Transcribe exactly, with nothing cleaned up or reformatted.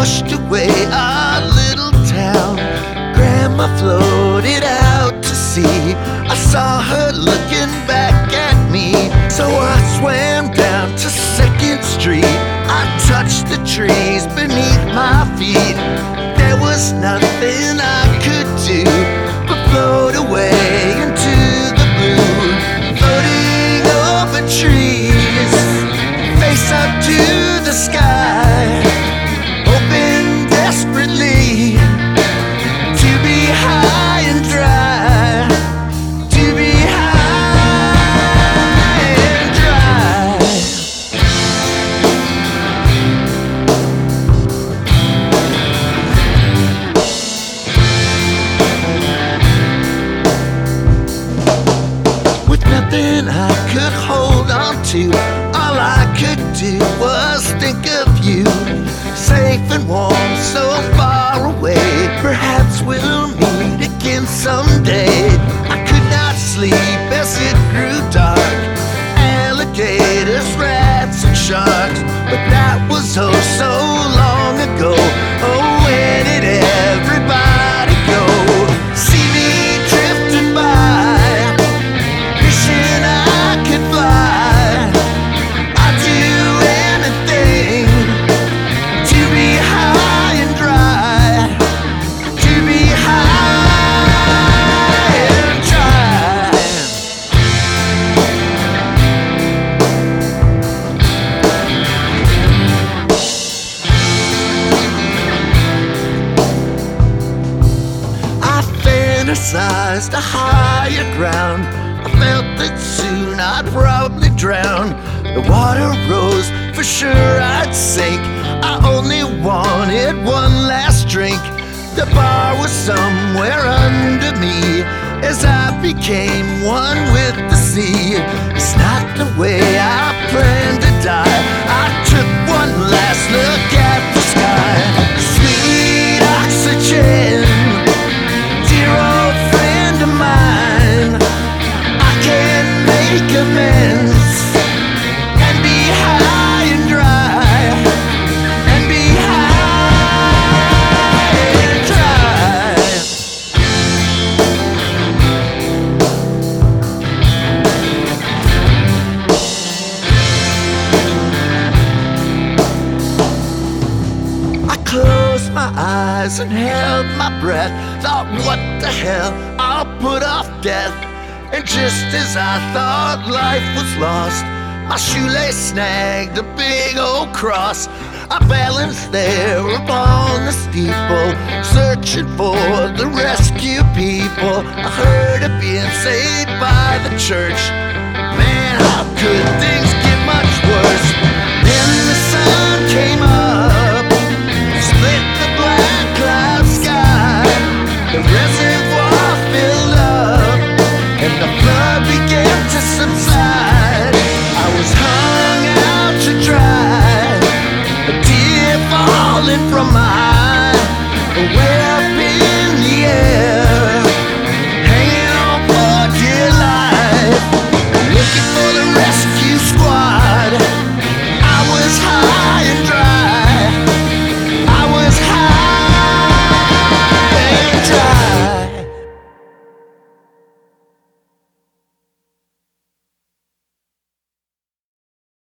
washed away our little town. Grandma floated out to sea. I saw her looking back at me, so I swam down to Second Street. I touched the trees beneath my feet. There was nothing I could do but float away into the blue, floating over trees, face up to the sky, hoping desperately to be high and dry, to be high and dry. With nothing I could hold on to, all I could do was think of you, safe and warm, so far away. Perhaps we'll meet again someday. I could not sleep as it grew dark. Alligators, rats, and sharks, but that was oh so long ago. Oh, where did everybody go? See me drifting by, wishing I could fly. I'd do anything to be high and dry, to be high and dry. I fantasized a higher ground. I felt that soon I'd probably drown. The water rose, for sure I'd sink. I only wanted one last drink. The bar was somewhere under me as I became one with the sea. It's not the way I planned to die. I took one last look at the sky. Sweet oxygen, dear old friend of mine, I can make amends and be high and dry, and be high and dry. I closed my eyes and held my breath, thought, what the hell, I'll put off death. And just as I thought life was lost, my shoelace snagged a big old cross. I balanced there upon the steeple, searching for the rescue people. I heard of being saved by the church. Man, how could things get much worse? Then